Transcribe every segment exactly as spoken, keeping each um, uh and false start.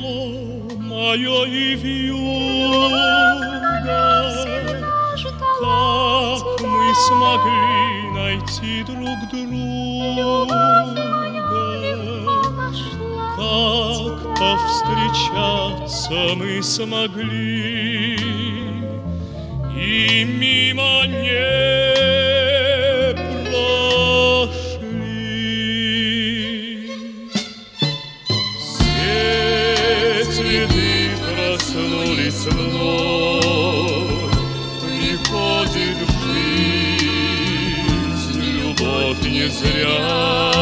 тепло мое и вьюга, как мы смогли найти друг друга, как повстречаться мы смогли и мимо не проснулись вновь, приходит в жизнь любовь не зря.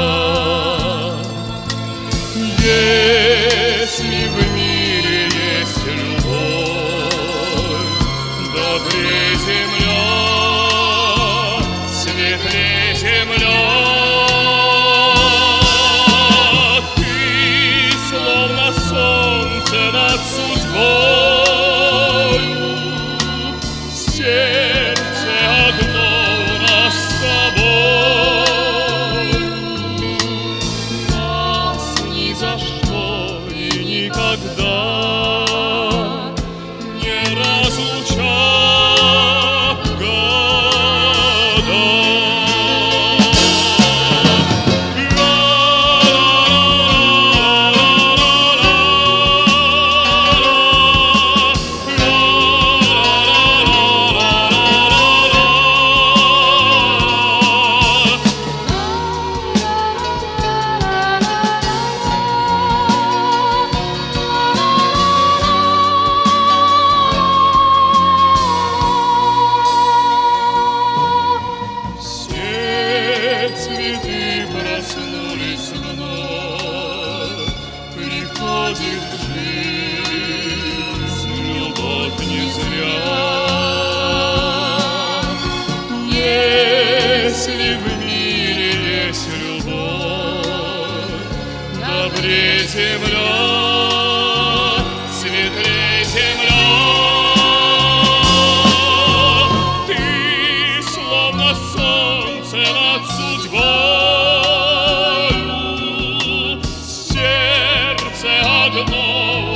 Если в мире есть любовь, добрее земля, светлее земля. Ты словно солнце над судьбою, сердце одно у нас с тобою. Нас ни за что и никогда не разлучат года. Цветы проснулись вновь, приходит в жизнь любовь не зря. Если в мире есть любовь, добрее земля, светлее земля. Ты словно солнце над судьбою, сердце одно